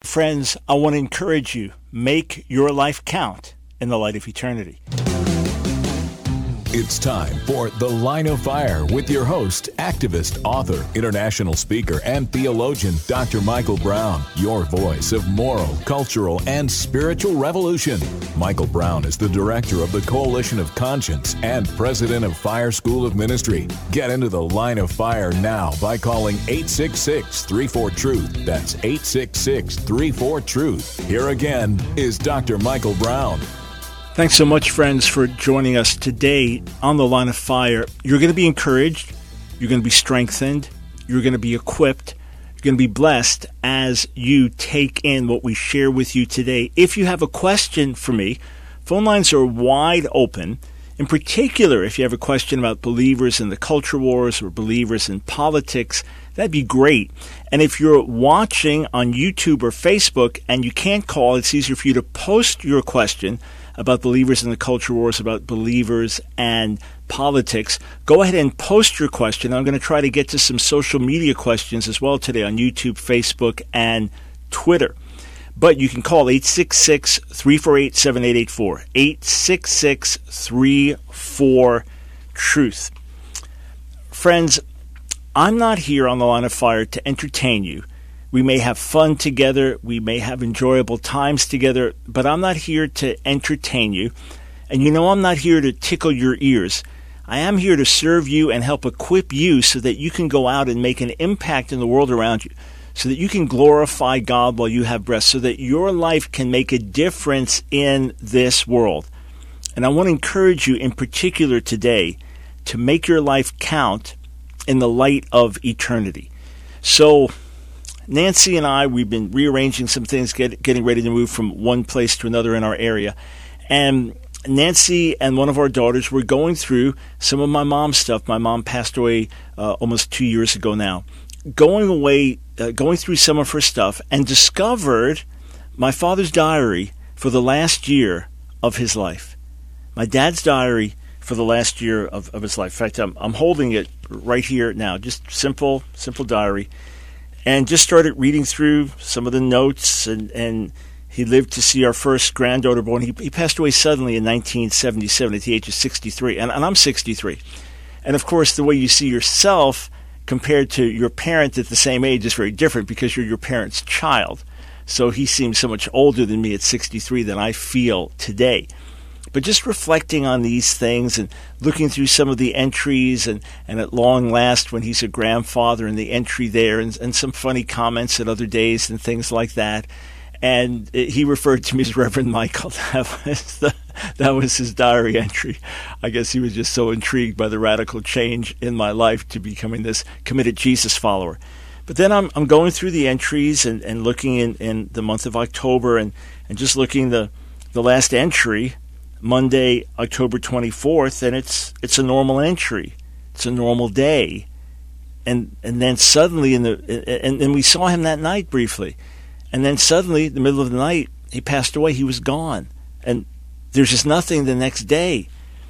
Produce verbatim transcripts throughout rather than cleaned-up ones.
Friends, I want to encourage you, make your life count in the light of eternity. It's time for The Line of Fire with your host, activist, author, international speaker, and theologian, Doctor Michael Brown, your voice of moral, cultural, and spiritual revolution. Michael Brown is the director of the Coalition of Conscience and president of Fire School of Ministry. Get into The Line of Fire now by calling eight six six, three four, truth. That's eight six six, three four, truth. Here again is Doctor Michael Brown. Thanks so much, friends, for joining us today on The Line of Fire. You're going to be encouraged, you're going to be strengthened, you're going to be equipped, you're going to be blessed as you take in what we share with you today. If you have a question for me, phone lines are wide open. In particular, if you have a question about believers in the culture wars or believers in politics, that'd be great. And if you're watching on YouTube or Facebook and you can't call, it's easier for you to post your question about believers in the culture wars, about believers and politics. Go ahead and post your question. I'm going to try to get to some social media questions as well today on YouTube, Facebook, and Twitter. But you can call eight six six, three four eight, seven eight eight four, eight six six, three four, truth. Friends, I'm not here on The Line of Fire to entertain you. We may have fun together, we may have enjoyable times together, but I'm not here to entertain you. And you know I'm not here to tickle your ears. I am here to serve you and help equip you so that you can go out and make an impact in the world around you, so that you can glorify God while you have breath, so that your life can make a difference in this world. And I want to encourage you in particular today to make your life count in the light of eternity. So Nancy and I, we've been rearranging some things, get, getting ready to move from one place to another in our area. And Nancy and one of our daughters were going through some of my mom's stuff. My mom passed away uh, almost two years ago now. Going away, uh, going through some of her stuff, and discovered my father's diary for the last year of his life. My dad's diary for the last year of, of his life. In fact, I'm, I'm holding it right here now. Just simple, simple diary. And just started reading through some of the notes, and, and he lived to see our first granddaughter born. He, he passed away suddenly in nineteen seventy-seven at the age of sixty-three, and, and I'm sixty-three. And of course, the way you see yourself compared to your parent at the same age is very different because you're your parent's child. So he seems so much older than me at sixty-three than I feel today. But just reflecting on these things and looking through some of the entries, and, and at long last when he's a grandfather and the entry there, and, and some funny comments at other days and things like that. And it, he referred to me as Reverend Michael. That was, the, that was his diary entry. I guess he was just so intrigued by the radical change in my life to becoming this committed Jesus follower. But then I'm I'm going through the entries and, and looking in, in the month of October, and, and just looking the the last entry, Monday, October twenty-fourth, and it's it's a normal entry. It's a normal day. And and then suddenly, in the and then we saw him that night briefly. And then suddenly, in the middle of the night, he passed away. He was gone. And there's just nothing the next day.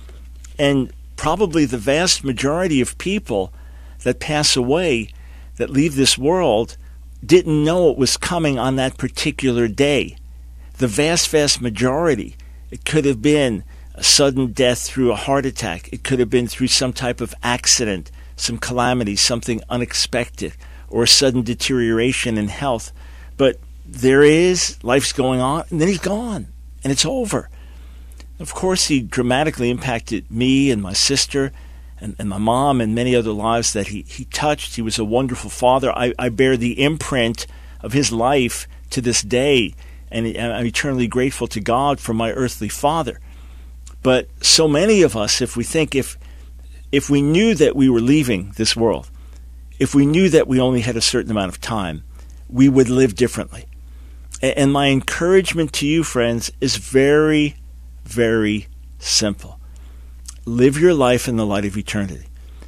And probably the vast majority of people that pass away, that leave this world, didn't know it was coming on that particular day. The vast, vast majority. It could have been a sudden death through a heart attack. It could have been through some type of accident, some calamity, something unexpected, or a sudden deterioration in health. But there is, life's going on, and then he's gone, and it's over. Of course, he dramatically impacted me and my sister and, and my mom and many other lives that he, he touched. He was a wonderful father. I, I bear the imprint of his life to this day, and I'm eternally grateful to God for my earthly father. But so many of us, if we think, if if we knew that we were leaving this world, if we knew that we only had a certain amount of time, we would live differently. And my encouragement to you, friends, is very, very simple. Live your life in the light of eternity.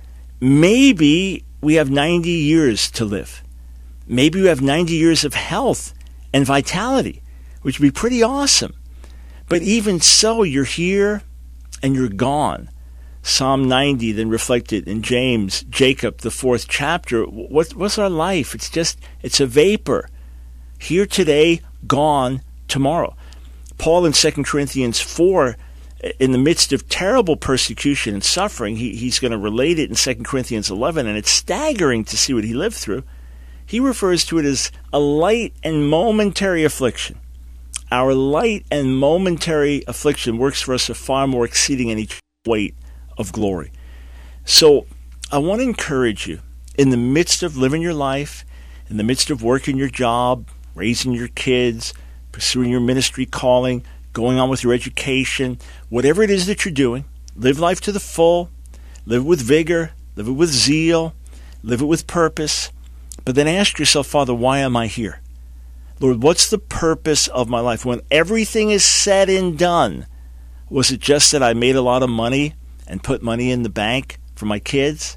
Maybe we have ninety years to live. Maybe we have ninety years of health and vitality, which would be pretty awesome. But even so, you're here and you're gone. Psalm ninety then reflected in James, Jacob, the fourth chapter. What, what's our life? It's just, it's a vapor. Here today, gone tomorrow. Paul in Second Corinthians four, in the midst of terrible persecution and suffering, he, he's going to relate it in Second Corinthians eleven, and it's staggering to see what he lived through. He refers to it as a light and momentary affliction. Our light and momentary affliction works for us a far more exceeding any weight of glory. So I want to encourage you, in the midst of living your life, in the midst of working your job, raising your kids, pursuing your ministry calling, going on with your education, whatever it is that you're doing, live life to the full, live with vigor, live it with zeal, live it with purpose. But then ask yourself, Father, why am I here? Lord, what's the purpose of my life? When everything is said and done, was it just that I made a lot of money and put money in the bank for my kids?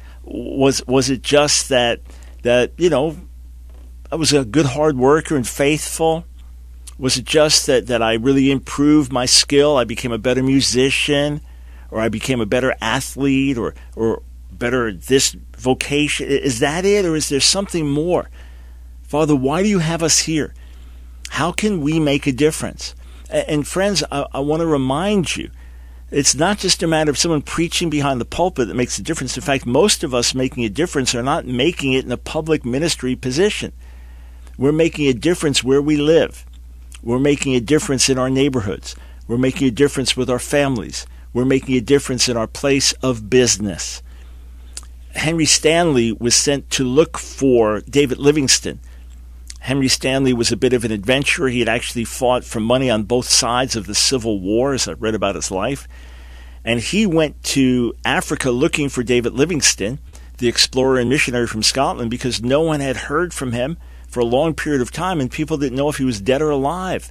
Was was it just that, that you know, I was a good hard worker and faithful? Was it just that, that I really improved my skill? I became a better musician, or I became a better athlete, or or better at this vocation? Is that it, or is there something more? Father, why do you have us here? How can we make a difference? And, and friends, I, I want to remind you, it's not just a matter of someone preaching behind the pulpit that makes a difference. In fact, most of us making a difference are not making it in a public ministry position. We're making a difference where we live. We're making a difference in our neighborhoods. We're making a difference with our families. We're making a difference in our place of business. Henry Stanley was sent to look for David Livingstone. Henry Stanley was a bit of an adventurer. He had actually fought for money on both sides of the Civil War, as I read about his life. And he went to Africa looking for David Livingstone, the explorer and missionary from Scotland, because no one had heard from him for a long period of time, and people didn't know if he was dead or alive.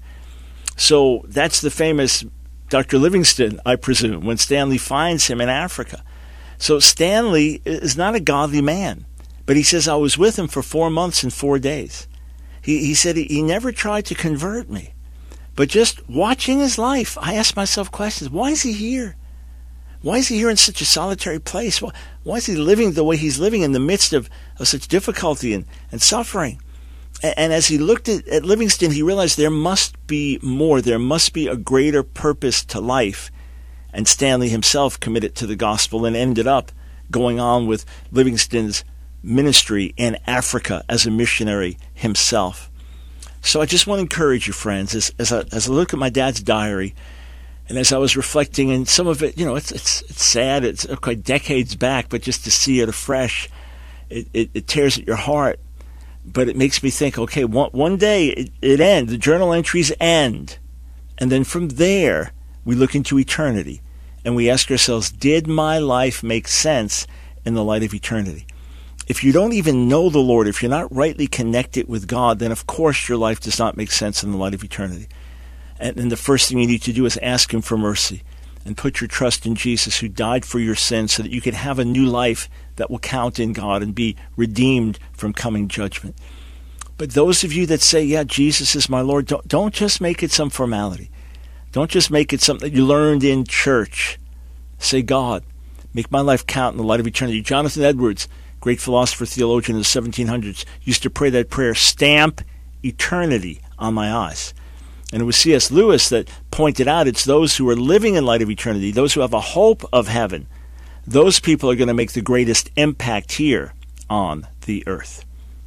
So that's the famous Doctor Livingstone, I presume, when Stanley finds him in Africa. So Stanley is not a godly man, but he says, I was with him for four months and four days. He, he said he, he never tried to convert me, but just watching his life, I asked myself questions. Why is he here? Why is he here in such a solitary place? Why, why is he living the way he's living in the midst of, of such difficulty and, and suffering? And, and as he looked at, at Livingstone, he realized there must be more. There must be a greater purpose to life. And Stanley himself committed to the gospel and ended up going on with Livingstone's ministry in Africa as a missionary himself. So I just want to encourage you, friends, as, as, I, as I look at my dad's diary, and as I was reflecting, and some of it, you know, it's it's it's sad, it's quite decades back, but just to see it afresh, it, it, it tears at your heart. But it makes me think, okay, one, one day it, it ends, the journal entries end, and then from there, we look into eternity, and we ask ourselves, did my life make sense in the light of eternity? If you don't even know the Lord, if you're not rightly connected with God, then of course your life does not make sense in the light of eternity. And, and the first thing you need to do is ask Him for mercy and put your trust in Jesus, who died for your sins so that you can have a new life that will count in God and be redeemed from coming judgment. But those of you that say, yeah, Jesus is my Lord, don't, don't just make it some formality. Don't just make it something that you learned in church. Say, God, make my life count in the light of eternity. Jonathan Edwards, great philosopher, theologian of the seventeen hundreds, used to pray that prayer, stamp eternity on my eyes. And it was C S Lewis that pointed out it's those who are living in light of eternity, those who have a hope of heaven, those people are going to make the greatest impact here on the earth.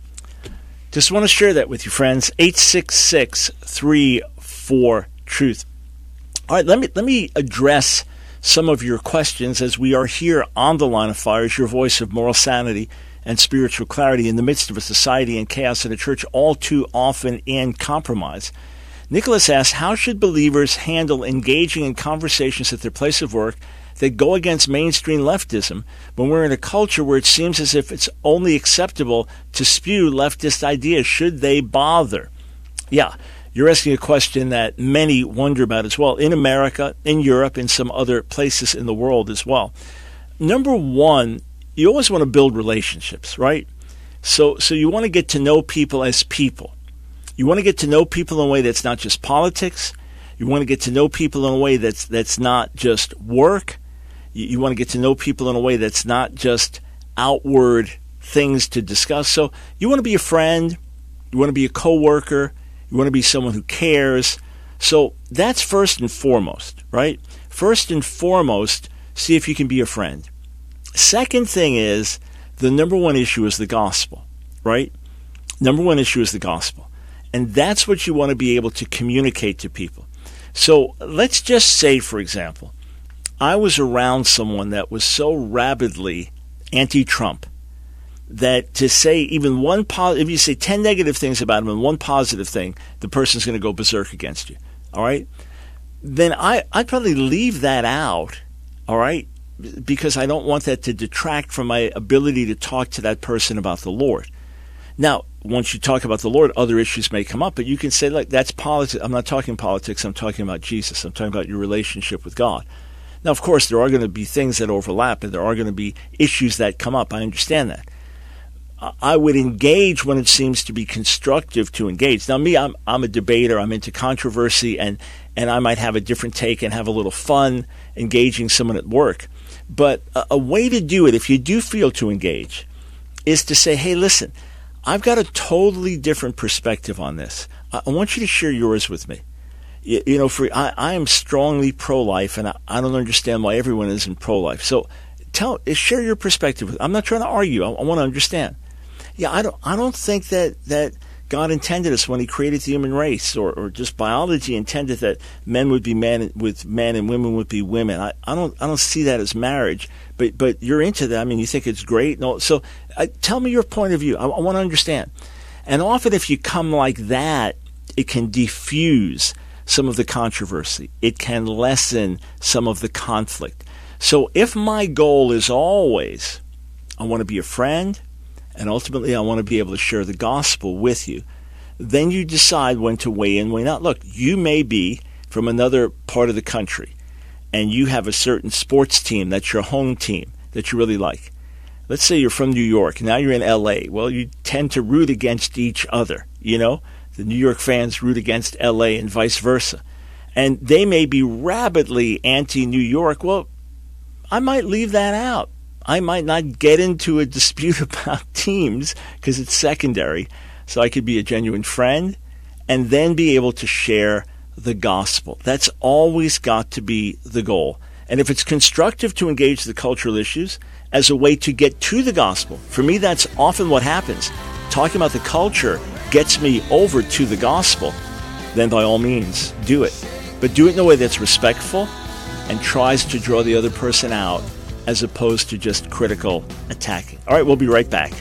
Just want to share that with you, friends. eight six six, three four, truth. All right, let me let me address some of your questions as we are here on the Line of Fire as your voice of moral sanity and spiritual clarity in the midst of a society in chaos and a church all too often in compromise. Nicholas asks, how should believers handle engaging in conversations at their place of work that go against mainstream leftism when we're in a culture where it seems as if it's only acceptable to spew leftist ideas? Should they bother? Yeah. You're asking a question that many wonder about as well, in America, in Europe, in some other places in the world as well. Number one, you always want to build relationships, right? So so you want to get to know people as people. You want to get to know people in a way that's not just politics. You want to get to know people in a way that's that's not just work. You, you want to get to know people in a way that's not just outward things to discuss. So you want to be a friend. You want to be a coworker. You want to be someone who cares. So that's first and foremost, right? First and foremost, see if you can be a friend. Second thing is, the number one issue is the gospel, right? Number one issue is the gospel. And that's what you want to be able to communicate to people. So let's just say, for example, I was around someone that was so rabidly anti-Trump that to say even one positive, if you say ten negative things about him and one positive thing, the person's going to go berserk against you, all right? Then I, I'd probably leave that out, all right, because I don't want that to detract from my ability to talk to that person about the Lord. Now, once you talk about the Lord, other issues may come up, but you can say, like, that's politics. I'm not talking politics. I'm talking about Jesus. I'm talking about your relationship with God. Now, of course, there are going to be things that overlap, and there are going to be issues that come up. I understand that. I would engage when it seems to be constructive to engage. Now, me, I'm I'm a debater. I'm into controversy, and, and I might have a different take and have a little fun engaging someone at work. But a, a way to do it, if you do feel to engage, is to say, hey, listen, I've got a totally different perspective on this. I, I want you to share yours with me. You, you know, for I, I am strongly pro-life, and I, I don't understand why everyone isn't pro-life. So tell, share your perspective with. I'm not trying to argue. I, I want to understand. Yeah, I don't. I don't think that, that God intended us when He created the human race, or, or just biology intended that men would be men with men and women would be women. I, I don't. I don't see that as marriage. But but you're into that. I mean, you think it's great. No. So uh, tell me your point of view. I, I want to understand. And often, if you come like that, it can diffuse some of the controversy. It can lessen some of the conflict. So if my goal is always, I want to be a friend, and ultimately I want to be able to share the gospel with you, then you decide when to weigh in, weigh out. Look, you may be from another part of the country, and you have a certain sports team that's your home team that you really like. Let's say you're from New York, now you're in L A. Well, you tend to root against each other, you know? The New York fans root against L A and vice versa. And they may be rabidly anti-New York. Well, I might leave that out. I might not get into a dispute about teams because it's secondary. So I could be a genuine friend and then be able to share the gospel. That's always got to be the goal. And if it's constructive to engage the cultural issues as a way to get to the gospel, for me, that's often what happens. Talking about the culture gets me over to the gospel, then by all means, do it. But do it in a way that's respectful and tries to draw the other person out as opposed to just critical attacking. All right, we'll be right back.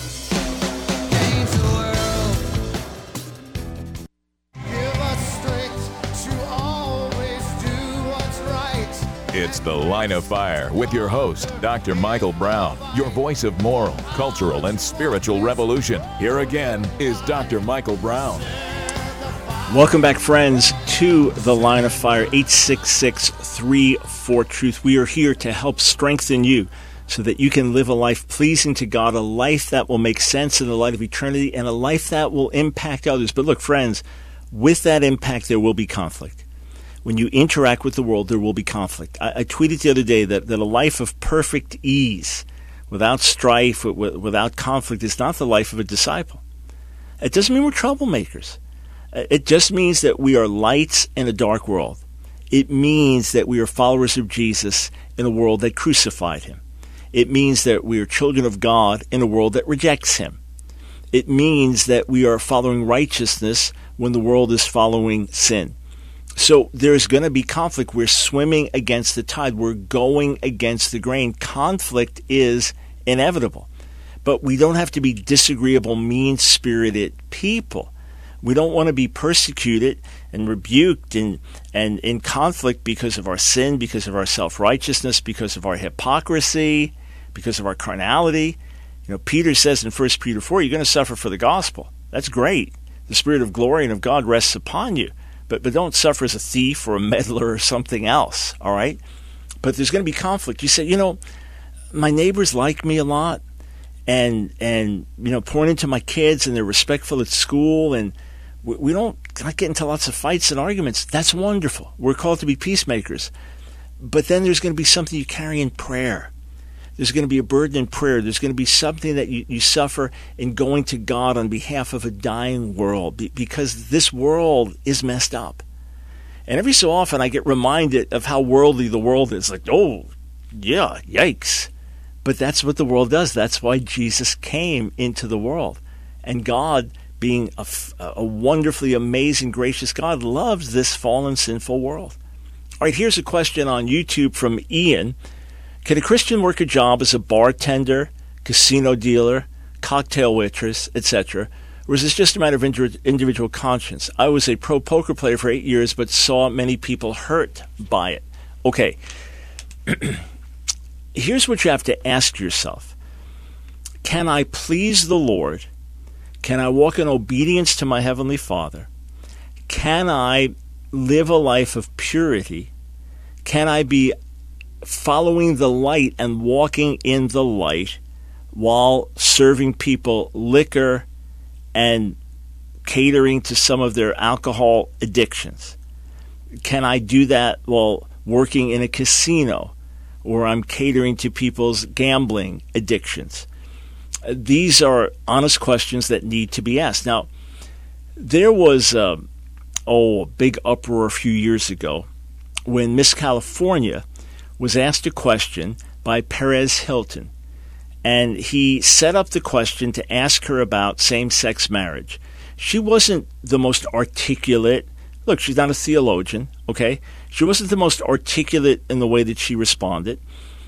It's The Line of Fire with your host, Doctor Michael Brown, your voice of moral, cultural, and spiritual revolution. Here again is Doctor Michael Brown. Welcome back, friends, to The Line of Fire, eight six six, three four, truth. We are here to help strengthen you so that you can live a life pleasing to God, a life that will make sense in the light of eternity, and a life that will impact others. But look, friends, with that impact, there will be conflict. When you interact with the world, there will be conflict. I, I tweeted the other day that, that a life of perfect ease, without strife, w- without conflict, is not the life of a disciple. It doesn't mean we're troublemakers. It just means that we are lights in a dark world. It means that we are followers of Jesus in a world that crucified him. It means that we are children of God in a world that rejects him. It means that we are following righteousness when the world is following sin. So there's going to be conflict. We're swimming against the tide. We're going against the grain. Conflict is inevitable. But we don't have to be disagreeable, mean-spirited people. We don't want to be persecuted and rebuked and, and in conflict because of our sin, because of our self-righteousness, because of our hypocrisy, because of our carnality. You know, Peter says in First Peter four, you're going to suffer for the gospel. That's great. The Spirit of glory and of God rests upon you. But but don't suffer as a thief or a meddler or something else, all right? But there's going to be conflict. You say, you know, my neighbors like me a lot, and, and you know, pouring into my kids, and they're respectful at school, and we, we don't not get into lots of fights and arguments. That's wonderful. We're called to be peacemakers. But then there's going to be something you carry in prayer. There's going to be a burden in prayer. There's going to be something that you, you suffer in going to God on behalf of a dying world, because this world is messed up. And every so often I get reminded of how worldly the world is. Like, oh, yeah, yikes. But that's what the world does. That's why Jesus came into the world. And God, being a, a wonderfully amazing, gracious God, loves this fallen, sinful world. All right, here's a question on YouTube from Ian. Can a Christian work a job as a bartender, casino dealer, cocktail waitress, et cetera? Or is this just a matter of individual conscience? I was a pro poker player for eight years, but saw many people hurt by it. Okay. Here's what you have to ask yourself. Can I please the Lord? Can I walk in obedience to my Heavenly Father? Can I live a life of purity? Can I be following the light and walking in the light while serving people liquor and catering to some of their alcohol addictions? Can I do that while working in a casino, or I'm catering to people's gambling addictions? These are honest questions that need to be asked. Now, there was uh, oh, a big uproar a few years ago when Miss California was asked a question by Perez Hilton. And he set up the question to ask her about same-sex marriage. She wasn't the most articulate. Look, she's not a theologian, okay? She wasn't the most articulate in the way that she responded.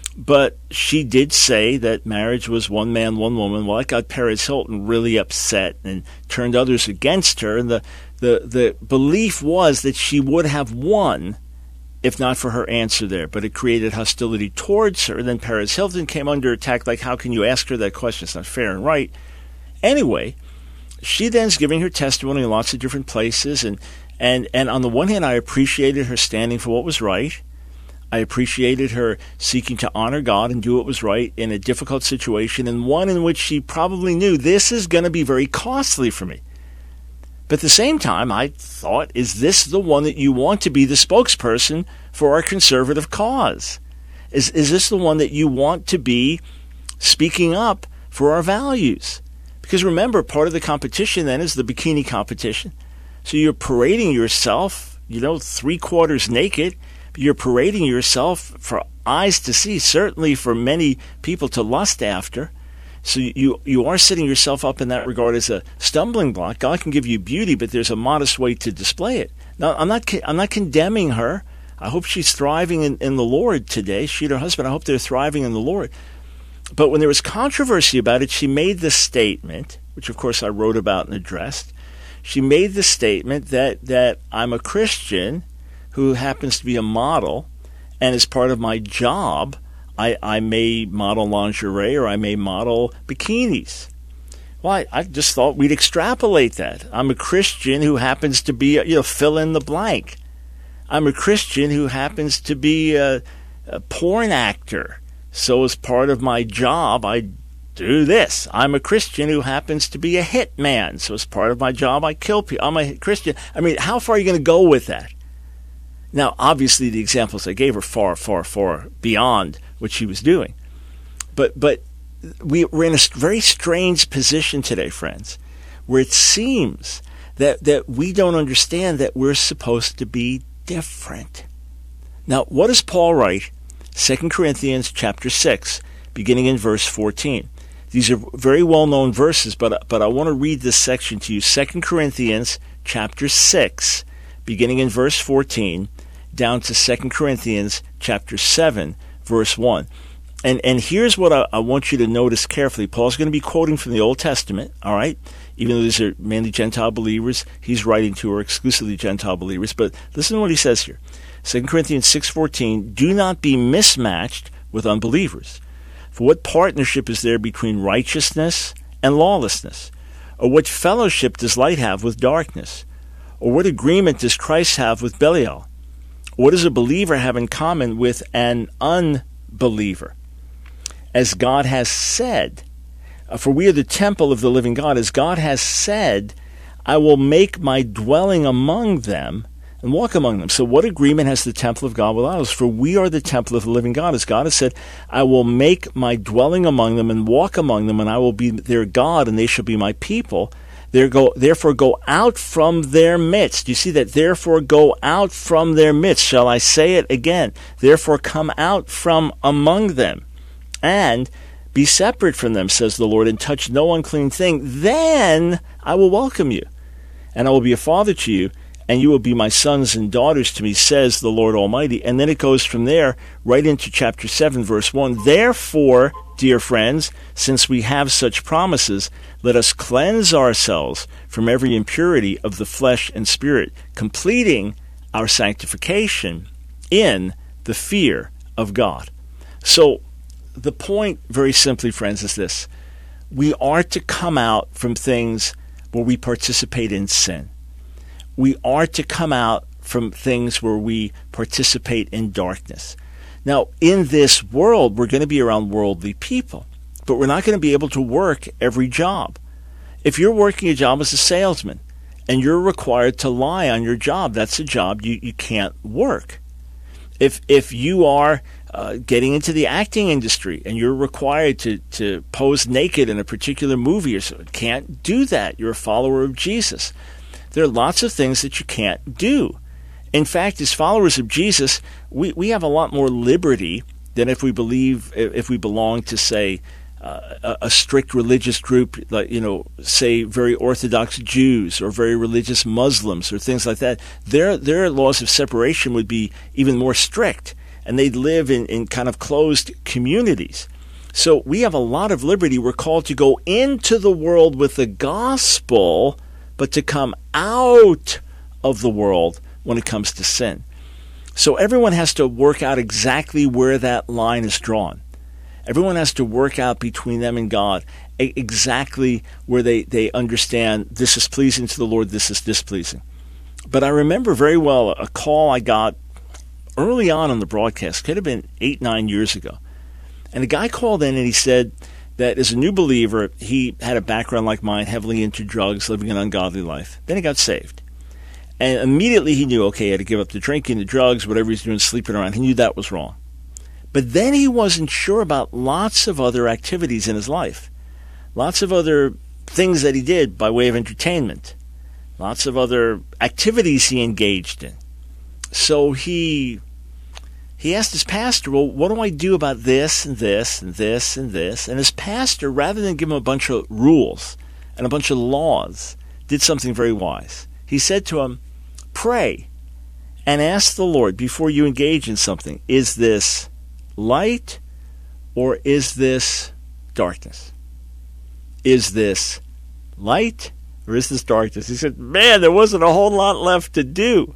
But she did say that marriage was one man, one woman. Well, that got Perez Hilton really upset and turned others against her. And the, the, the belief was that she would have won if not for her answer there. But it created hostility towards her. And then Perez Hilton came under attack, like, how can you ask her that question? It's not fair and right. Anyway, she then's giving her testimony in lots of different places. And, and, and on the one hand, I appreciated her standing for what was right. I appreciated her seeking to honor God and do what was right in a difficult situation, and one in which she probably knew this is going to be very costly for me. But at the same time, I thought, is this the one that you want to be the spokesperson for our conservative cause? Is, is this the one that you want to be speaking up for our values? Because remember, part of the competition then is the bikini competition. So you're parading yourself, you know, three quarters naked. You're parading yourself for eyes to see, certainly for many people to lust after. So you you are setting yourself up in that regard as a stumbling block. God can give you beauty, but there's a modest way to display it. Now, I'm not I'm not condemning her. I hope she's thriving in, in the Lord today. She and her husband, I hope they're thriving in the Lord. But when there was controversy about it, she made the statement, which of course I wrote about and addressed. She made the statement that that I'm a Christian who happens to be a model, and as part of my job, I, I may model lingerie or I may model bikinis. Well, I, I just thought we'd extrapolate that. I'm a Christian who happens to be, you know, fill in the blank. I'm a Christian who happens to be a, a porn actor. So as part of my job, I do this. I'm a Christian who happens to be a hitman. So as part of my job, I kill people. I'm a Christian. I mean, how far are you going to go with that? Now, obviously, the examples I gave are far, far, far beyond what she was doing. But but we, we're in a very strange position today, friends, where it seems that, that we don't understand that we're supposed to be different. Now, what does Paul write? Second Corinthians chapter six, beginning in verse fourteen. These are very well-known verses, but, but I want to read this section to you. Second Corinthians chapter six, beginning in verse fourteen, down to Second Corinthians chapter seven, verse one. And and here's what I, I want you to notice carefully. Paul's going to be quoting from the Old Testament, all right? Even though these are mainly Gentile believers, he's writing to or exclusively Gentile believers. But listen to what he says here. Second Corinthians six fourteen, do not be mismatched with unbelievers. For what partnership is there between righteousness and lawlessness? Or what fellowship does light have with darkness? Or what agreement does Christ have with Belial? What does a believer have in common with an unbeliever? As God has said, for we are the temple of the living God, as God has said, I will make my dwelling among them, and walk among them. So what agreement has the temple of God with idols? For we are the temple of the living God. As God has said, I will make my dwelling among them and walk among them, and I will be their God, and they shall be my people. Therefore go out from their midst. You see that? Therefore go out from their midst. Shall I say it again? Therefore come out from among them, and be separate from them, says the Lord, and touch no unclean thing. Then I will welcome you, and I will be a father to you, and you will be my sons and daughters to me, says the Lord Almighty. And then it goes from there right into chapter seven, verse one. Therefore, dear friends, since we have such promises, let us cleanse ourselves from every impurity of the flesh and spirit, completing our sanctification in the fear of God. So the point, very simply, friends, is this. We are to come out from things where we participate in sin. We are to come out from things where we participate in darkness. Now, in this world, we're going to be around worldly people, but we're not going to be able to work every job. If you're working a job as a salesman and you're required to lie on your job, that's a job you, you can't work. If if you are uh, getting into the acting industry and you're required to, to pose naked in a particular movie or so, can't do that. You're a follower of Jesus. There are lots of things that you can't do. In fact, as followers of Jesus, we, we have a lot more liberty than if we believe, if we belong to, say, uh, a, a strict religious group, like, you know, say very Orthodox Jews or very religious Muslims or things like that. Their their laws of separation would be even more strict, and they'd live in, in kind of closed communities. So we have a lot of liberty. We're called to go into the world with the gospel, but to come out of the world when it comes to sin. So everyone has to work out exactly where that line is drawn. Everyone has to work out between them and God exactly where they, they understand this is pleasing to the Lord, this is displeasing. But I remember very well a call I got early on in the broadcast, could have been eight, nine years ago. And a guy called in and he said that as a new believer, he had a background like mine, heavily into drugs, living an ungodly life. Then he got saved. And immediately he knew, okay, he had to give up the drinking, the drugs, whatever he's doing, sleeping around. He knew that was wrong. But then he wasn't sure about lots of other activities in his life. Lots of other things that he did by way of entertainment. Lots of other activities he engaged in. So he he asked his pastor, well, what do I do about this and this and this and this? And his pastor, rather than give him a bunch of rules and a bunch of laws, did something very wise. He said to him, pray and ask the Lord before you engage in something, is this light or is this darkness? Is this light or is this darkness? He said, man, there wasn't a whole lot left to do.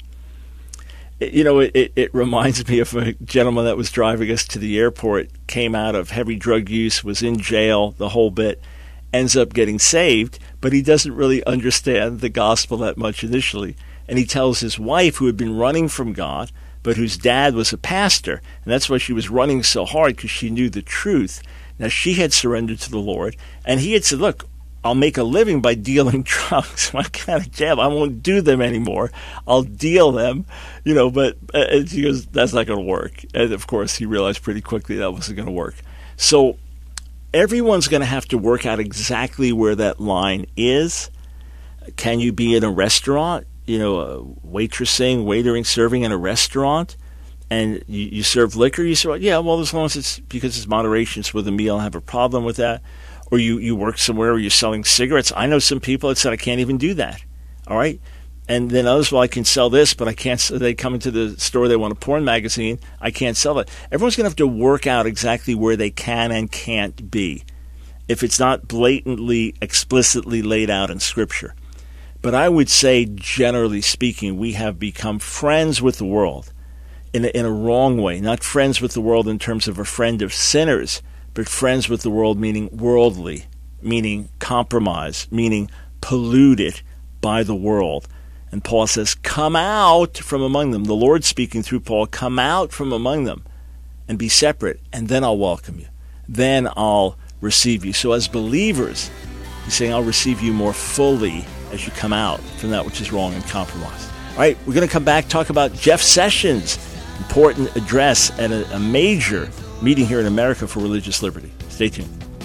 It, you know, it, it, it reminds me of a gentleman that was driving us to the airport, came out of heavy drug use, was in jail, the whole bit, ends up getting saved, but he doesn't really understand the gospel that much initially. And he tells his wife, who had been running from God, but whose dad was a pastor, and that's why she was running so hard, because she knew the truth. Now, she had surrendered to the Lord, and he had said, look, I'll make a living by dealing drugs. I kind of jail. I won't do them anymore. I'll deal them, you know, but uh, she goes, that's not going to work. And, of course, he realized pretty quickly that wasn't going to work. So everyone's going to have to work out exactly where that line is. Can you be in a restaurant, you know, uh, waitressing, waitering, serving in a restaurant, and you, you serve liquor? You say, well, yeah, well, as long as it's because it's moderation, it's with a meal, I have a problem with that. Or you, you work somewhere where you're selling cigarettes. I know some people that said, I can't even do that. All right? And then others, well, I can sell this, but I can't. They come into the store, they want a porn magazine. I can't sell it. Everyone's going to have to work out exactly where they can and can't be, if it's not blatantly, explicitly laid out in Scripture. But I would say, generally speaking, we have become friends with the world in a, in a wrong way. Not friends with the world in terms of a friend of sinners, but friends with the world meaning worldly, meaning compromise, meaning polluted by the world. And Paul says, come out from among them. The Lord speaking through Paul, come out from among them and be separate, and then I'll welcome you. Then I'll receive you. So as believers, he's saying, I'll receive you more fully as you come out from that which is wrong and compromised. All right, we're going to come back, talk about Jeff Sessions' important address at a, a major meeting here in America for religious liberty. Stay tuned.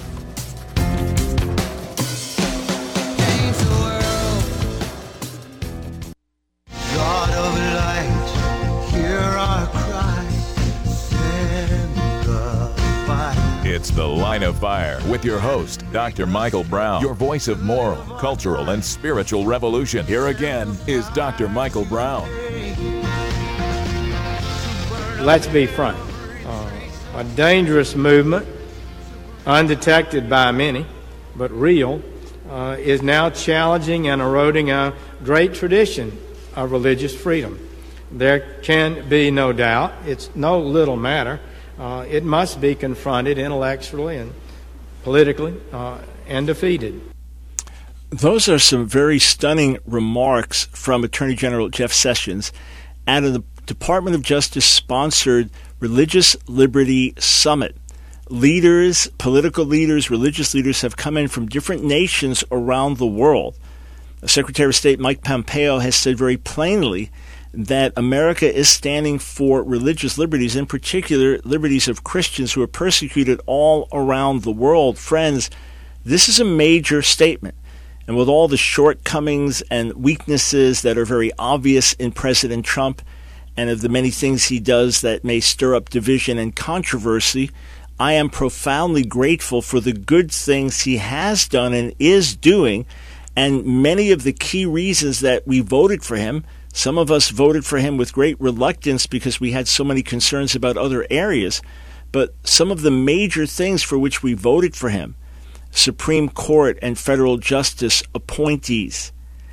It's The Line of Fire with your host, Doctor Michael Brown, your voice of moral, cultural, and spiritual revolution. Here again is Doctor Michael Brown. Let's be frank. Uh, a dangerous movement, undetected by many, but real, uh, is now challenging and eroding a great tradition of religious freedom. There can be no doubt, it's no little matter. Uh, it must be confronted intellectually and politically uh, and defeated. Those are some very stunning remarks from Attorney General Jeff Sessions at a Department of Justice-sponsored Religious Liberty Summit. Leaders, political leaders, religious leaders have come in from different nations around the world. Secretary of State Mike Pompeo has said very plainly that America is standing for religious liberties, in particular liberties of Christians who are persecuted all around the world. Friends, this is a major statement. And with all the shortcomings and weaknesses that are very obvious in President Trump and of the many things he does that may stir up division and controversy, I am profoundly grateful for the good things he has done and is doing, and many of the key reasons that we voted for him. Some of us voted for him with great reluctance because we had so many concerns about other areas. But some of the major things for which we voted for him, Supreme Court and federal justice appointees,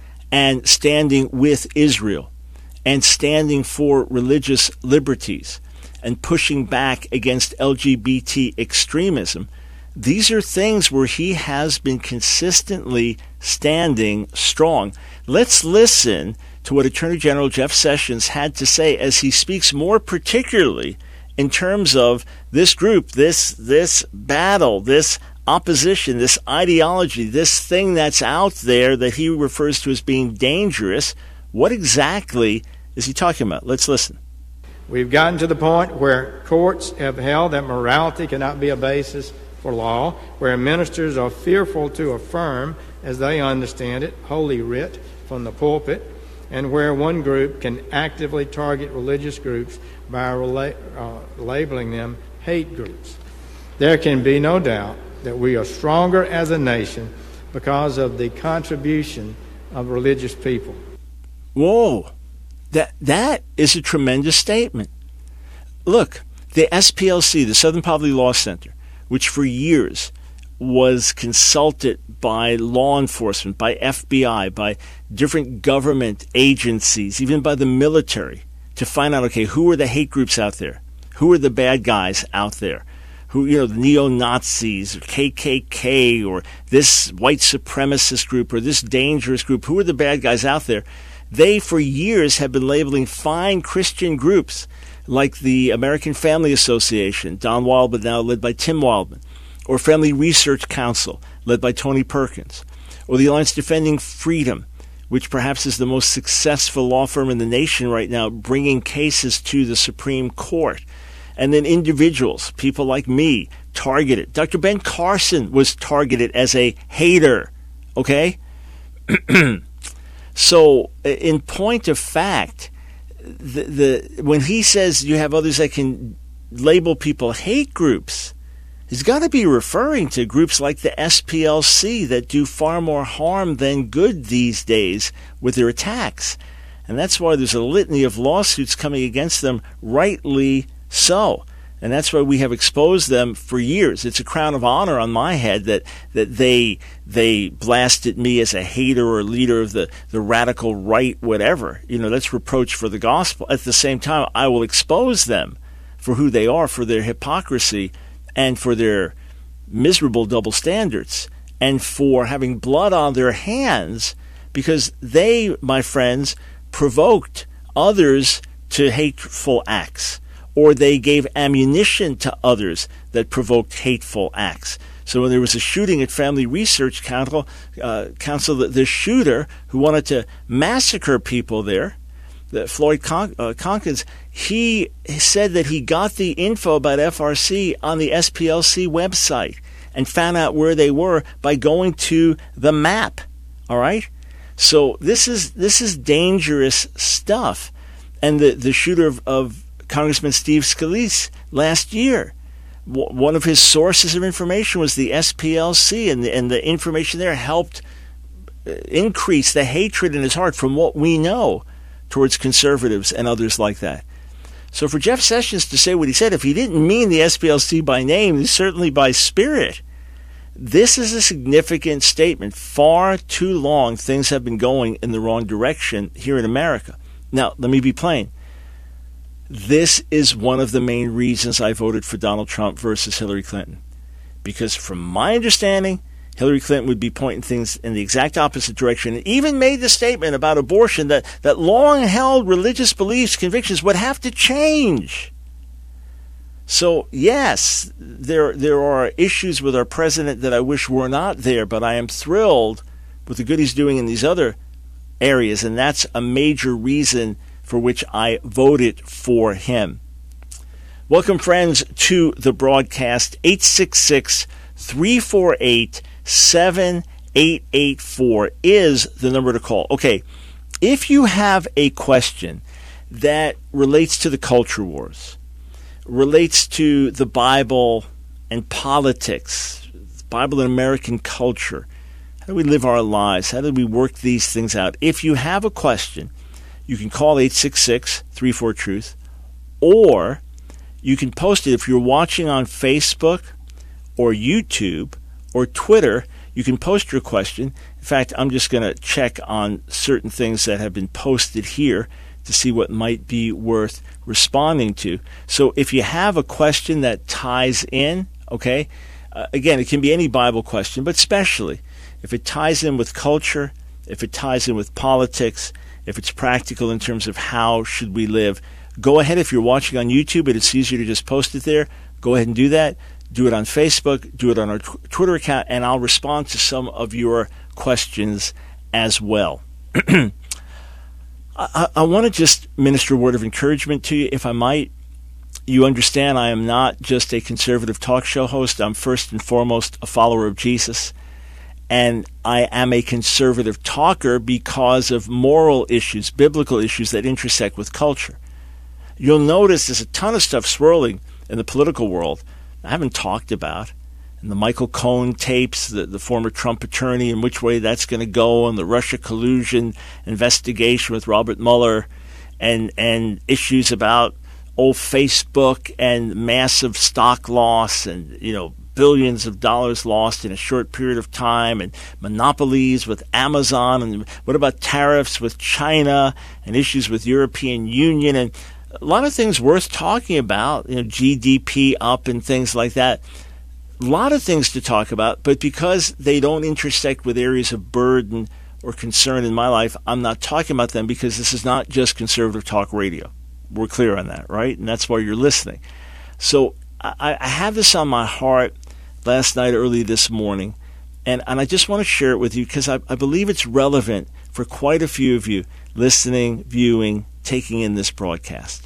and standing with Israel, and standing for religious liberties, and pushing back against L G B T extremism, these are things where he has been consistently standing strong. Let's listen to what Attorney General Jeff Sessions had to say as he speaks more particularly in terms of this group, this this battle, this opposition, this ideology, this thing that's out there that he refers to as being dangerous. What exactly is he talking about? Let's listen. We've gotten to the point where courts have held that morality cannot be a basis for law, where ministers are fearful to affirm, as they understand it, Holy Writ from the pulpit, and where one group can actively target religious groups by rela- uh, labeling them hate groups. There can be no doubt that we are stronger as a nation because of the contribution of religious people. Whoa, that that is a tremendous statement. Look, the S P L C, the Southern Poverty Law Center, which for years was consulted by law enforcement, by F B I, by different government agencies, even by the military, to find out, okay, who are the hate groups out there? Who are the bad guys out there? Who, you know, the neo-Nazis, or K K K, or this white supremacist group, or this dangerous group? Who are the bad guys out there? They, for years, have been labeling fine Christian groups like the American Family Association, Don Wildman, now led by Tim Wildman, or Family Research Council, led by Tony Perkins, or the Alliance Defending Freedom, which perhaps is the most successful law firm in the nation right now, bringing cases to the Supreme Court. And then individuals, people like me, targeted. Doctor Ben Carson was targeted as a hater, okay? So, in point of fact, the, the when he says you have others that can label people hate groups, he's got to be referring to groups like the S P L C that do far more harm than good these days with their attacks. And that's why there's a litany of lawsuits coming against them, rightly so. And that's why we have exposed them for years. It's a crown of honor on my head that that they they blasted me as a hater or leader of the, the radical right, whatever. You know, that's reproach for the gospel. At the same time, I will expose them for who they are, for their hypocrisy, and for their miserable double standards, and for having blood on their hands, because they, my friends, provoked others to hateful acts, or they gave ammunition to others that provoked hateful acts. So when there was a shooting at Family Research Council, uh, Council the, the shooter who wanted to massacre people there, the Floyd Con- uh, Conkins, he said that he got the info about F R C on the S P L C website and found out where they were by going to the map. All right? So this is this is dangerous stuff. And the, the shooter of, of Congressman Steve Scalise last year, w- one of his sources of information was the S P L C, and the, and the information there helped increase the hatred in his heart from what we know towards conservatives and others like that. So for Jeff Sessions to say what he said, if he didn't mean the S P L C by name, certainly by spirit, this is a significant statement. Far too long things have been going in the wrong direction here in America. Now, let me be plain. This is one of the main reasons I voted for Donald Trump versus Hillary Clinton. Because from my understanding, Hillary Clinton would be pointing things in the exact opposite direction, and even made the statement about abortion that, that long-held religious beliefs, convictions would have to change. So, yes, there there are issues with our president that I wish were not there, but I am thrilled with the good he's doing in these other areas, and that's a major reason for which I voted for him. Welcome, friends, to the broadcast. eight six six, three four eight, seven eight eight four is the number to call. Okay, if you have a question that relates to the culture wars, relates to the Bible and politics, the Bible and American culture, how do we live our lives? How do we work these things out? If you have a question, you can call eight six six, three four, truth, or you can post it. If you're watching on Facebook or YouTube or Twitter, you can post your question. In fact, I'm just going to check on certain things that have been posted here to see what might be worth responding to. So if you have a question that ties in, okay, uh, again, it can be any Bible question, but especially if it ties in with culture, if it ties in with politics, if it's practical in terms of how should we live, go ahead. If you're watching on YouTube and it's easier to just post it there, go ahead and do that. Do it on Facebook, do it on our tw- Twitter account, and I'll respond to some of your questions as well. I, I want to just minister a word of encouragement to you, if I might. You understand I am not just a conservative talk show host. I'm first and foremost a follower of Jesus. And I am a conservative talker because of moral issues, biblical issues that intersect with culture. You'll notice there's a ton of stuff swirling in the political world I haven't talked about. And the Michael Cohen tapes, the, the former Trump attorney, and which way that's going to go, and the Russia collusion investigation with Robert Mueller, and and issues about old Facebook and massive stock loss, and you know billions of dollars lost in a short period of time, and monopolies with Amazon, and what about tariffs with China, and issues with European Union, and a lot of things worth talking about, you know, G D P up and things like that. A lot of things to talk about, but because they don't intersect with areas of burden or concern in my life, I'm not talking about them, because this is not just conservative talk radio. We're clear on that, right? And that's why you're listening. So I, I have this on my heart last night, early this morning, and, and I just want to share it with you because I, I believe it's relevant for quite a few of you listening, viewing, taking in this broadcast.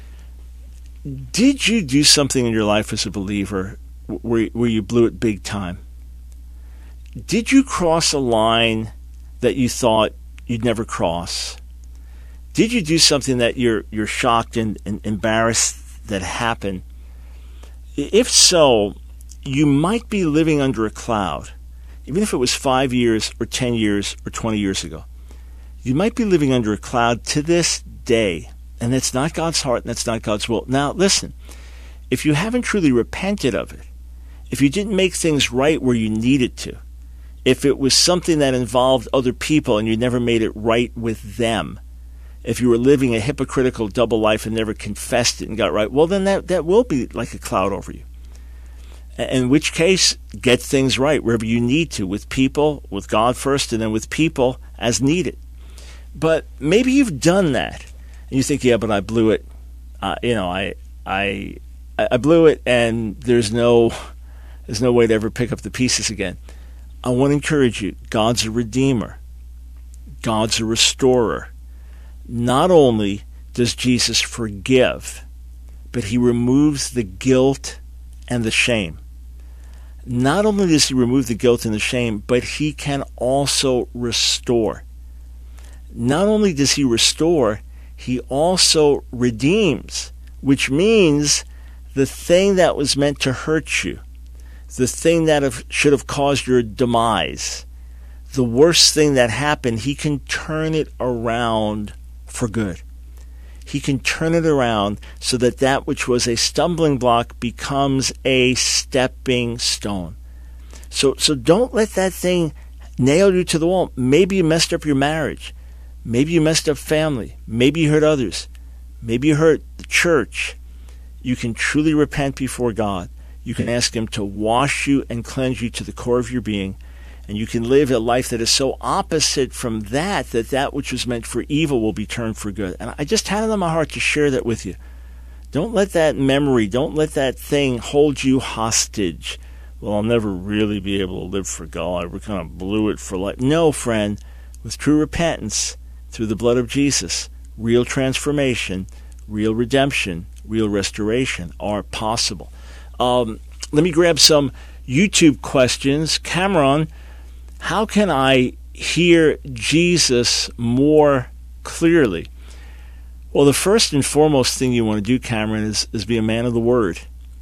Did you do something in your life as a believer where, where you blew it big time? Did you cross a line that you thought you'd never cross? Did you do something that you're you're shocked and, and embarrassed that happened? If so, you might be living under a cloud, even if it was five years or ten years or twenty years ago. You might be living under a cloud to this day, and that's not God's heart and that's not God's will. Now, listen, if you haven't truly repented of it, if you didn't make things right where you needed to, if it was something that involved other people and you never made it right with them, if you were living a hypocritical double life and never confessed it and got right, well, then that, that will be like a cloud over you. In which case, get things right wherever you need to, with people, with God first, and then with people as needed. But maybe you've done that, and you think, yeah, but I blew it. Uh, you know, I, I, I blew it, and there's no, there's no way to ever pick up the pieces again. I want to encourage you. God's a redeemer. God's a restorer. not only does Jesus forgive, but he removes the guilt and the shame. Not only does he remove the guilt and the shame, but he can also restore. Not only does he restore, he also redeems, which means the thing that was meant to hurt you, the thing that have, should have caused your demise, the worst thing that happened, he can turn it around for good. He can turn it around so that that which was a stumbling block becomes a stepping stone. So, so don't let that thing nail you to the wall. Maybe you messed up your marriage. Maybe you messed up family. Maybe you hurt others. Maybe you hurt the church. You can truly repent before God. You can ask him to wash you and cleanse you to the core of your being. And you can live a life that is so opposite from that, that that which was meant for evil will be turned for good. And I just had it on my heart to share that with you. Don't let that memory, don't let that thing hold you hostage. Well, I'll never really be able to live for God. We kind of blew it for life. No, friend. With true repentance, through the blood of Jesus, real transformation, real redemption, real restoration are possible. Um, let me grab some YouTube questions. Cameron, how can I hear Jesus more clearly? Well, the first and foremost thing you want to do, Cameron, is, is be a man of the Word.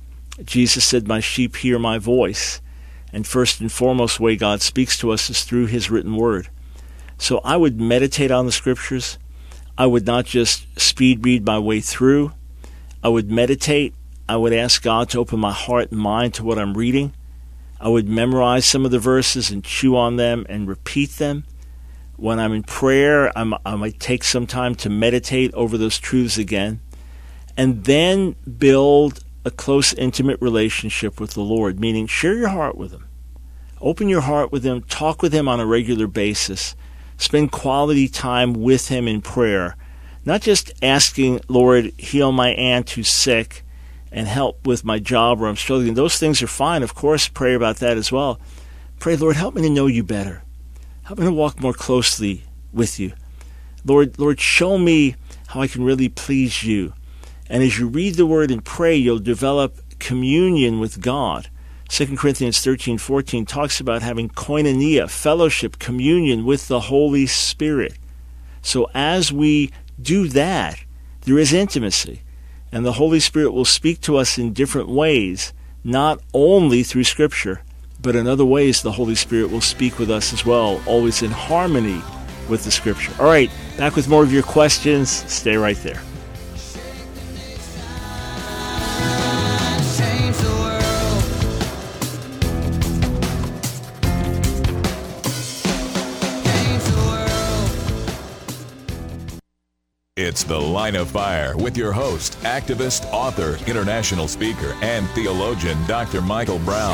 Jesus said, my sheep hear my voice. And first and foremost way God speaks to us is through his written Word. So I would meditate on the Scriptures. I would not just speed read my way through. I would meditate. I would ask God to open my heart and mind to what I'm reading. I would memorize some of the verses and chew on them and repeat them. When I'm in prayer, I'm, I might take some time to meditate over those truths again. And then build a close, intimate relationship with the Lord, meaning share your heart with him. Open your heart with him. Talk with him on a regular basis. Spend quality time with him in prayer. Not just asking, Lord, heal my aunt who's sick and help with my job where I'm struggling. Those things are fine. Of course, pray about that as well. Pray, Lord, help me to know you better. Help me to walk more closely with you. Lord, Lord, show me how I can really please you. And as you read the Word and pray, you'll develop communion with God. Second Corinthians thirteen fourteen talks about having koinonia, fellowship, communion with the Holy Spirit. So as we do that, there is intimacy. And the Holy Spirit will speak to us in different ways, not only through Scripture, but in other ways the Holy Spirit will speak with us as well, always in harmony with the Scripture. All right, back with more of your questions. Stay right there. It's The Line of Fire with your host, activist, author, international speaker, and theologian, Doctor Michael Brown.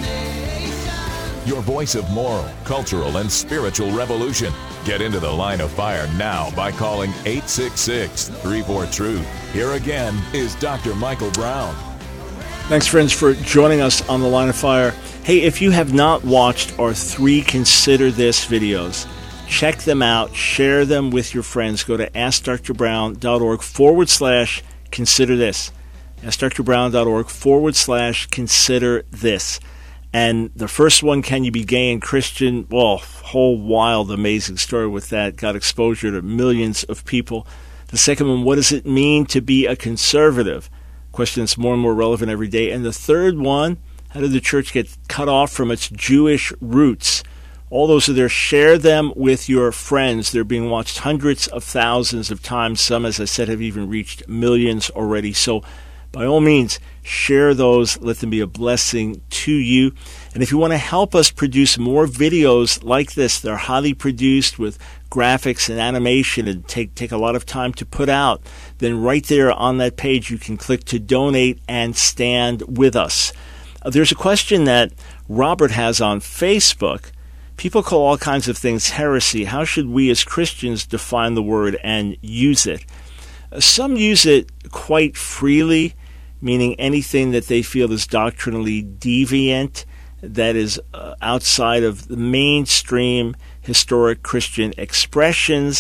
Your voice of moral, cultural, and spiritual revolution. Get into The Line of Fire now by calling eight six six, three four, truth. Here again is Doctor Michael Brown. Thanks, friends, for joining us on The Line of Fire. Hey, if you have not watched our three Consider This videos, check them out, share them with your friends. Go to askdrbrown.org forward slash consider this. askdrbrown.org forward slash consider this. And the first one, Can You Be Gay and Christian? Well, whole wild, amazing story with that. Got exposure to millions of people. The second one, What Does It Mean to Be a Conservative? Question that's more and more relevant every day. And the third one, How did the church get cut off from its Jewish roots? All those are there. Share them with your friends. They're being watched hundreds of thousands of times. Some, as I said, have even reached millions already. So by all means, share those. Let them be a blessing to you. And if you want to help us produce more videos like this, they're highly produced with graphics and animation and take, take a lot of time to put out, then right there on that page you can click to donate and stand with us. Uh, there's a question that Robert has on Facebook. People call all kinds of things heresy. How should we as Christians define the word and use it? Some use it quite freely, meaning anything that they feel is doctrinally deviant, that is uh, outside of the mainstream historic Christian expressions,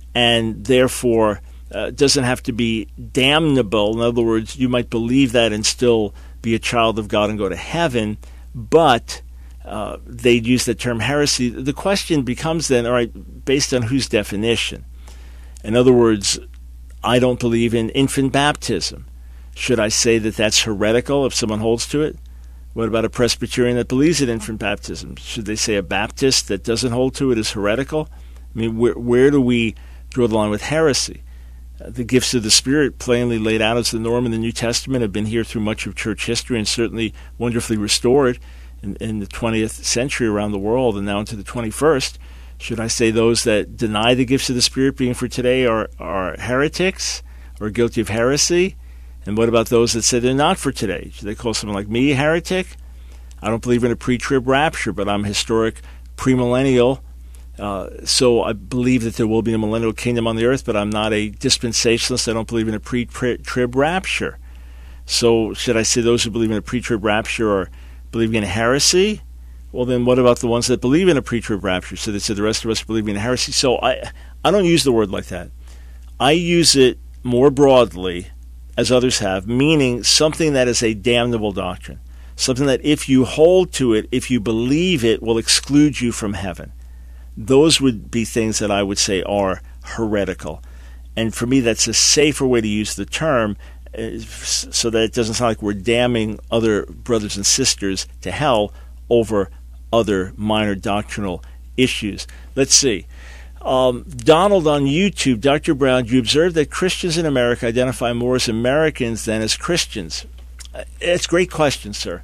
and therefore uh, doesn't have to be damnable. In other words, you might believe that and still be a child of God and go to heaven, but uh, they'd use the term heresy. The question becomes then, all right, based on whose definition? In other words, I don't believe in infant baptism. Should I say that that's heretical if someone holds to it? What about a Presbyterian that believes in infant baptism? Should they say a Baptist that doesn't hold to it is heretical? I mean, where, where do we draw the line with heresy? Uh, the gifts of the Spirit, plainly laid out as the norm in the New Testament, have been here through much of church history and certainly wonderfully restored in, in the twentieth century around the world and now into the twenty-first. Should I say those that deny the gifts of the Spirit being for today are, are heretics or guilty of heresy? And what about those that say they're not for today? Should they call someone like me a heretic? I don't believe in a pre-trib rapture, but I'm historic premillennial. Uh, so I believe that there will be a millennial kingdom on the earth, but I'm not a dispensationalist. I don't believe in a pre-trib rapture. So should I say those who believe in a pre-trib rapture are believing in a heresy? Well, then what about the ones that believe in a pre-trib rapture? So they said the rest of us believe in a heresy. So I, I don't use the word like that. I use it more broadly, as others have, meaning something that is a damnable doctrine, something that if you hold to it, if you believe it, will exclude you from heaven. Those would be things that I would say are heretical. And for me, that's a safer way to use the term uh, so that it doesn't sound like we're damning other brothers and sisters to hell over other minor doctrinal issues. Let's see. Um, Donald on YouTube, Doctor Brown, you observe that Christians in America identify more as Americans than as Christians. It's a great question, sir.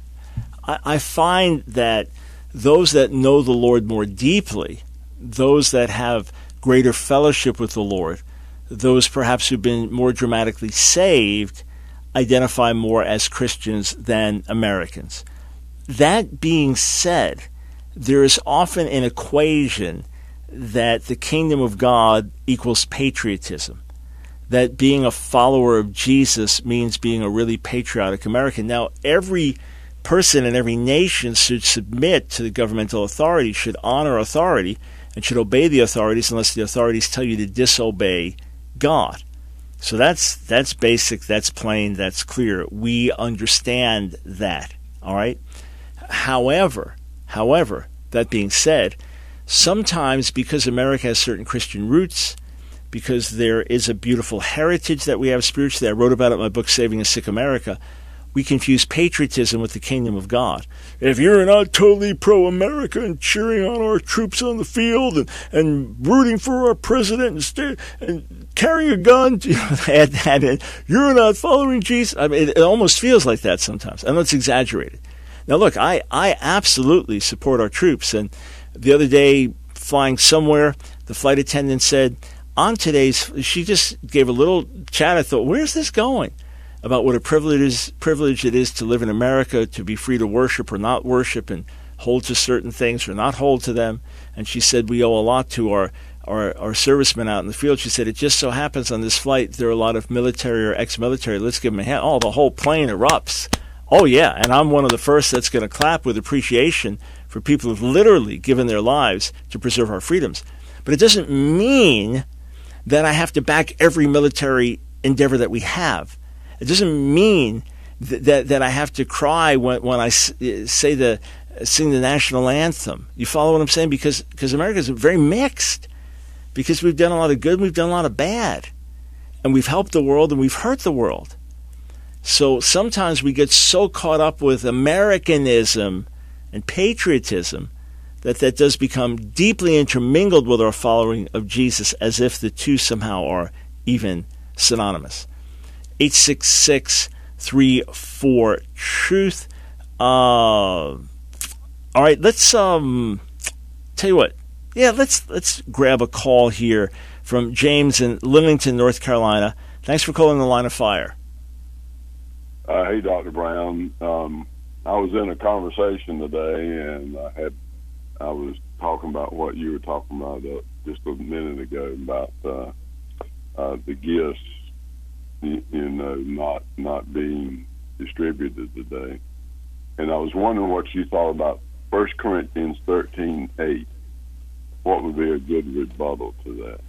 I, I find that those that know the Lord more deeply, those that have greater fellowship with the Lord, those perhaps who've been more dramatically saved, identify more as Christians than Americans. That being said, there is often an equation that the kingdom of God equals patriotism, that being a follower of Jesus means being a really patriotic American. Now, every person in every nation should submit to the governmental authority, should honor authority, and should obey the authorities unless the authorities tell you to disobey God. So that's that's basic, that's plain, that's clear. We understand that, all right? However, however, that being said, sometimes because America has certain Christian roots, because there is a beautiful heritage that we have spiritually, I wrote about it in my book, Saving a Sick America, we confuse patriotism with the kingdom of God. If you're not totally pro-America and cheering on our troops on the field and, and rooting for our president and, stay, and carrying a gun, you know, add that in, you're not following Jesus. I mean, it, it almost feels like that sometimes. I know it's exaggerated. Now, look, I, I absolutely support our troops. And the other day, flying somewhere, the flight attendant said, on today's, she just gave a little chat. I thought, where's this going? About what a privilege is, privilege it is to live in America, to be free to worship or not worship and hold to certain things or not hold to them. And she said we owe a lot to our, our, our servicemen out in the field. She said it just so happens on this flight there are a lot of military or ex-military. Let's give them a hand. Oh, the whole plane erupts. Oh, yeah, and I'm one of the first that's going to clap with appreciation for people who've literally given their lives to preserve our freedoms. But it doesn't mean that I have to back every military endeavor that we have. It doesn't mean th- that that I have to cry when when I s- say the sing the national anthem. You follow what I'm saying? Because because America is very mixed. Because we've done a lot of good, we've done a lot of bad, and we've helped the world and we've hurt the world. So sometimes we get so caught up with Americanism and patriotism that that does become deeply intermingled with our following of Jesus, as if the two somehow are even synonymous. eight six six, three four, truth. Uh, all right, let's um, tell you what. Yeah, let's let's grab a call here from James in Livington, North Carolina. Thanks for calling the Line of Fire. Uh, hey, Doctor Brown. Um, I was in a conversation today, and I had I was talking about what you were talking about uh, just a minute ago about uh, uh, the gifts. You know, not not being distributed today. And I was wondering what you thought about First Corinthians thirteen eight. What would be a good rebuttal to that?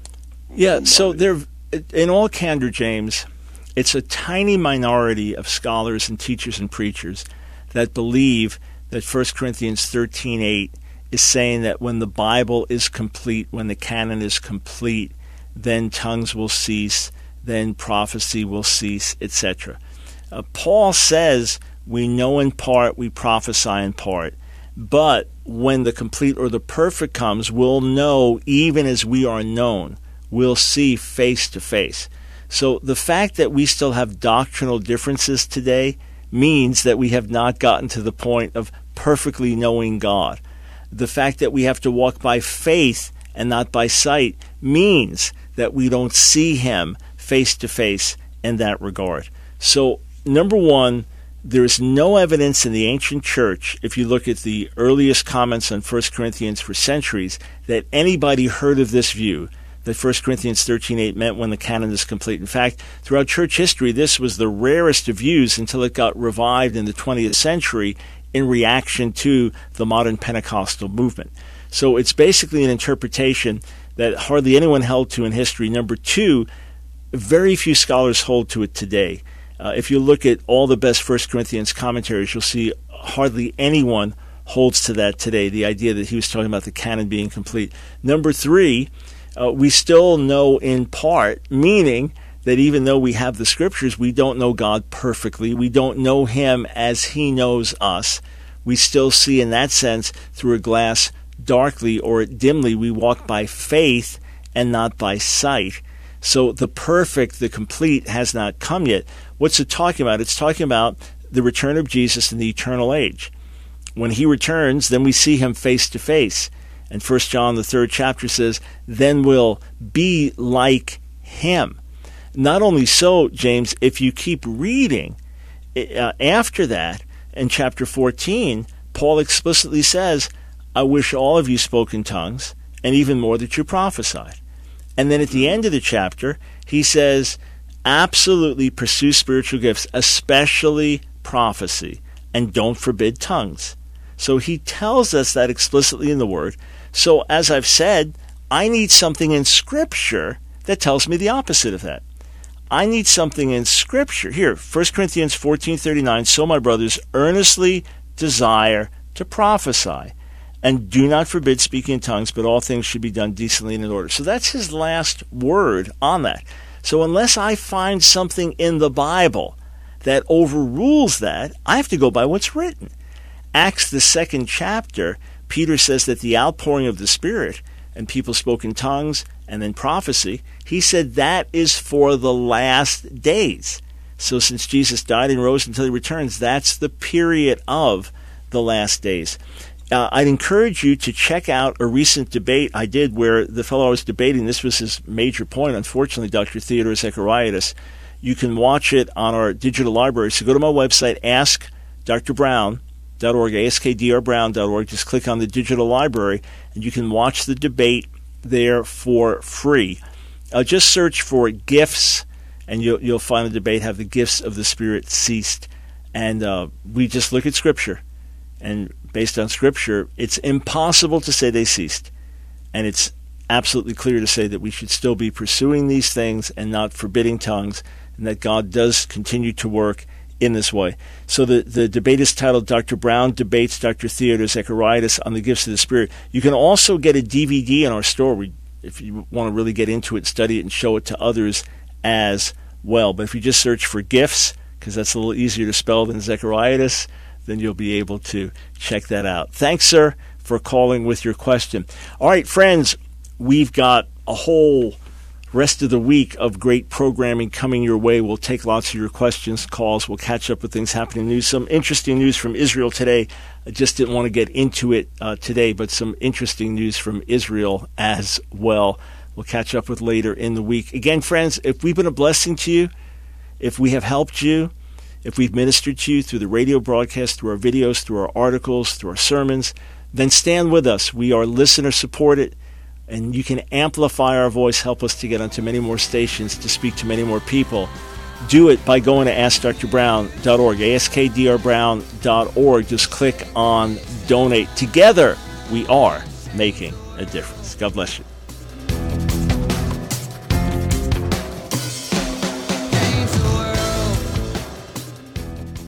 Yeah, so there, in all candor, James, it's a tiny minority of scholars and teachers and preachers that believe that First Corinthians thirteen eight is saying that when the Bible is complete, when the canon is complete, then tongues will cease, then prophecy will cease, et cetera. Uh, Paul says we know in part, we prophesy in part, but when the complete or the perfect comes, we'll know even as we are known. We'll see face to face. So the fact that we still have doctrinal differences today means that we have not gotten to the point of perfectly knowing God. The fact that we have to walk by faith and not by sight means that we don't see him face to face in that regard. So, number one, there is no evidence in the ancient church, if you look at the earliest comments on First Corinthians for centuries, that anybody heard of this view, that First Corinthians thirteen eight meant when the canon is complete. In fact, throughout church history, this was the rarest of views until it got revived in the twentieth century in reaction to the modern Pentecostal movement. So it's basically an interpretation that hardly anyone held to in history. Number two, very few scholars hold to it today. Uh, if you look at all the best First Corinthians commentaries, you'll see hardly anyone holds to that today, the idea that he was talking about the canon being complete. Number three, uh, we still know in part, meaning that even though we have the scriptures, we don't know God perfectly. We don't know him as he knows us. We still see in that sense through a glass darkly or dimly. We walk by faith and not by sight. So the perfect, the complete has not come yet. What's it talking about? It's talking about the return of Jesus in the eternal age. When he returns, then we see him face to face. And First John, the third chapter says, then we'll be like him. Not only so, James, if you keep reading uh, after that, in chapter fourteen, Paul explicitly says, I wish all of you spoke in tongues, and even more that you prophesied. And then at the end of the chapter, he says, absolutely pursue spiritual gifts, especially prophecy, and don't forbid tongues. So he tells us that explicitly in the Word. So as I've said, I need something in Scripture that tells me the opposite of that. I need something in Scripture. Here, First Corinthians fourteen thirty-nine, so my brothers, earnestly desire to prophesy, and do not forbid speaking in tongues, but all things should be done decently and in order. So that's his last word on that. So unless I find something in the Bible that overrules that, I have to go by what's written. Acts, the second chapter, Peter says that the outpouring of the Spirit, and people spoke in tongues, and then prophecy, he said that is for the last days. So since Jesus died and rose until he returns, that's the period of the last days. Uh, I'd encourage you to check out a recent debate I did where the fellow I was debating, this was his major point, unfortunately, Doctor Theodore Zechariadis. You can watch it on our digital library. So go to my website, ask dr brown dot org, ask dr brown dot org. Just click on the digital library, and you can watch the debate there for free. Uh, just search for gifts, and you'll, you'll find the debate, have the gifts of the Spirit ceased. And uh, we just look at Scripture. And based on Scripture, it's impossible to say they ceased. And it's absolutely clear to say that we should still be pursuing these things and not forbidding tongues, and that God does continue to work in this way. So the, the debate is titled Doctor Brown Debates Doctor Theodore Zechariadis on the Gifts of the Spirit. You can also get a D V D in our store we, if you want to really get into it, study it, and show it to others as well. But if you just search for gifts, because that's a little easier to spell than Zechariadis, then you'll be able to check that out. Thanks, sir, for calling with your question. All right, friends, we've got a whole rest of the week of great programming coming your way. We'll take lots of your questions, calls. We'll catch up with things happening in the news. Some interesting news from Israel today. I just didn't want to get into it uh, today, but some interesting news from Israel as well. We'll catch up with later in the week. Again, friends, if we've been a blessing to you, if we have helped you, if we've ministered to you through the radio broadcast, through our videos, through our articles, through our sermons, then stand with us. We are listener-supported, and you can amplify our voice, help us to get onto many more stations, to speak to many more people. Do it by going to ask dr brown dot org, ask dr brown dot org. Just click on Donate. Together, we are making a difference. God bless you.